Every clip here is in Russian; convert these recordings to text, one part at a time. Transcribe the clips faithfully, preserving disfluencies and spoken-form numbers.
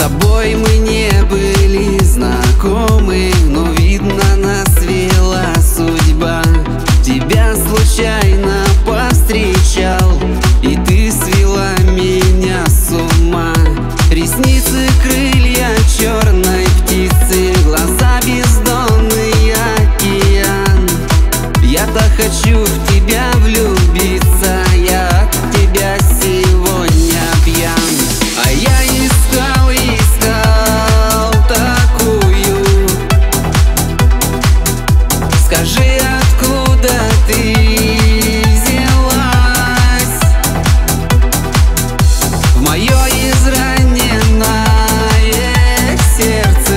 тобой мы не были знакомы, но видно нас свела судьба. Тебя случайно повстречал, и ты свела меня с ума. Ресницы, крылья черной птицы, глаза бездонный океан. Я так хочу в тебя влюбиться, я от тебя сегодня пьян. А я искал, искал такую. Скажи, откуда ты взялась в мое израненное сердце?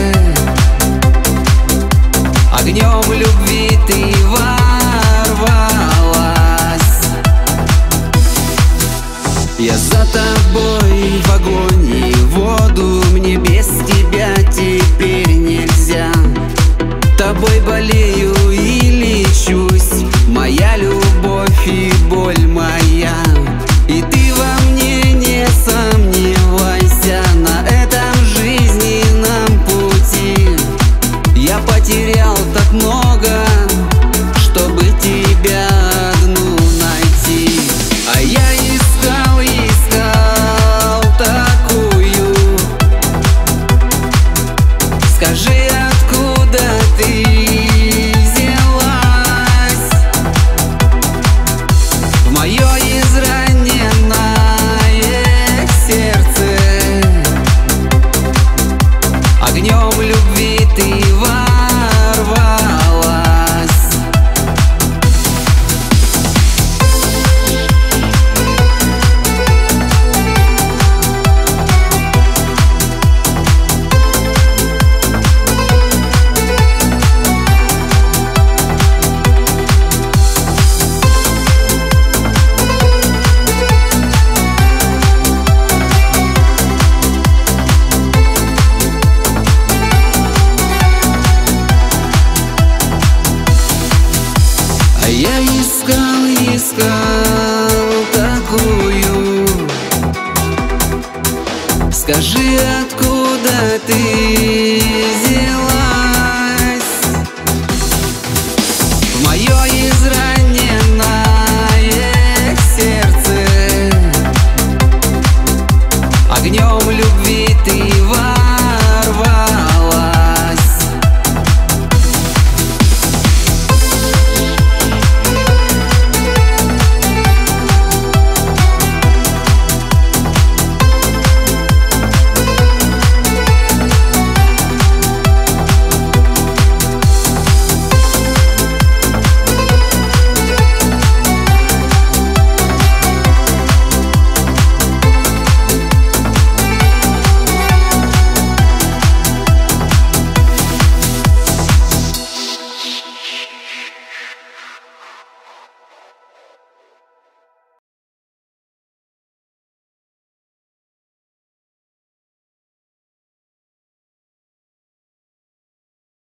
Огнем любви ты ворвалась. Я за тобой в огонь и воду, мне без тебя теперь нельзя. Тобой болею и лечусь, моя любовь и боль моя. И ты во мне не сомневайся, на этом жизненном пути я потерял так много, чтобы тебя одну найти. А я искал, искал такую. Скажи, откуда ты взялась в мое израненное сердце? Огнем любви ты ворвалась. А я искал, искал такую. Скажи, откуда ты взялась в мое израненное сердце? Огнем любви ты ворвалась.